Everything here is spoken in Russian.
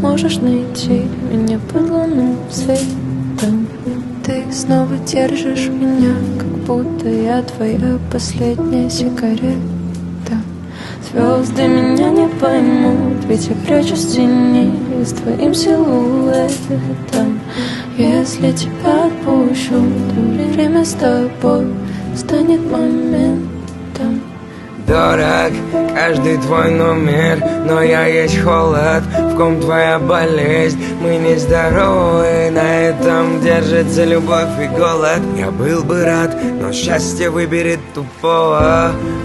сможешь найти меня под лунным светом. Ты снова держишь меня, как будто я твоя последняя сигарета. Звезды меня не поймут, ведь я прячусь в тени с твоим силуэтом. Если тебя отпущу, то время с тобой станет моментом. Дорог каждый твой номер, но я есть холод, в ком твоя болезнь. Мы не здоровы, на этом держится любовь и голод. Я был бы рад, но счастье выберет тупого.